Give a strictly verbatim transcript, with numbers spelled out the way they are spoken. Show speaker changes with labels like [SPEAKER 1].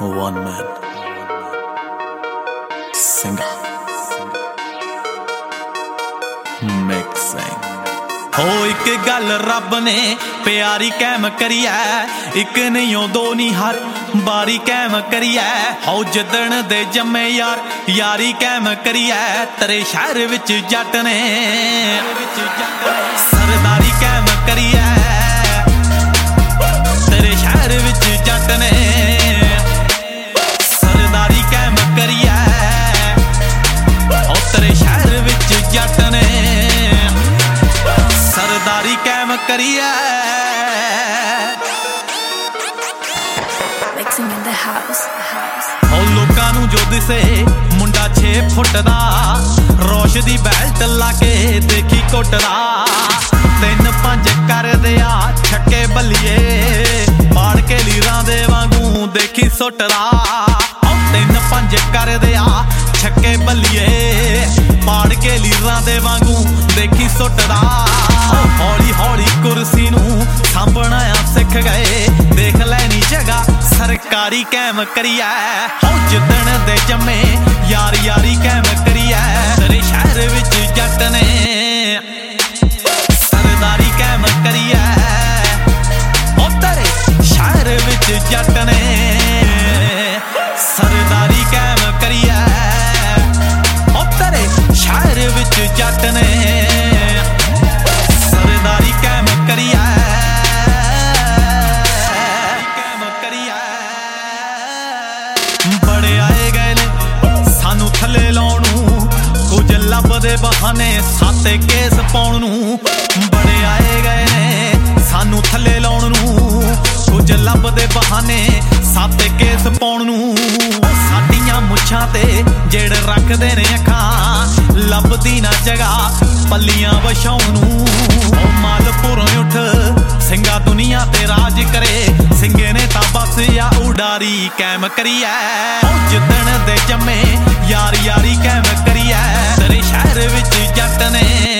[SPEAKER 1] One man singer mixing हो एक गल रब ने प्यारी कैम करी है एक नहीं हो दो नहीं हर बारी कैम करी है हो जिदन दे जम्मे यार यारी कैम करी है तेरे शहर विच जट ने सरदारी कैम करी है तेरे शहर विच जट ने सरदारी कैम करी है हो तेरे शहर विच जट ने सरदारी कैम करी है
[SPEAKER 2] Mixing in the house, house.
[SPEAKER 1] हो लोकां नू जो दिसे मुंडा छे फुट दा रोश दी बैल्ट लाके देखी कोटदा तीन पंज कर दिया छक्के बल्लिए पाड़ के लीरां दे वांगू देखी सुटदा तीन पंज कर दिया छक्के बल्लिए पाड़ के लीरां दे वांगू देखी सुटदा हौली हौली कुर्सी नू सांभना सिख गए देख लैनी जगह सरकारी कैम करी है हो जिदन दे जम्मे यार यारी कैम करी है तेरे शहर विच जट ने सरदारी कैम करी है हो तेरे शहर विच जट ने सरदारी कैम करी है हो तेरे शहर विच जट ने सरदारी कैम करी है कैम करी है बड़े आए गए ने सानू थले लाउण नू कुछ लभदे बहाने साते केस पाउण नू बड़े आए गए ने सानू थले लाउण नू कुछ लभदे बहाने साते केस पाउण नू साडियां मुछां ते जेड़ रखदे ने अखां लभदी ना जगह पल्लियां वछाउण नू मालपुरों उठ सिंगा दुनिया ते राज करे सिंगे ने तां बस या उडारी कैम करी है जिदन दे जम्मे यार यारी कैम करी है तेरे शहर विच जट ने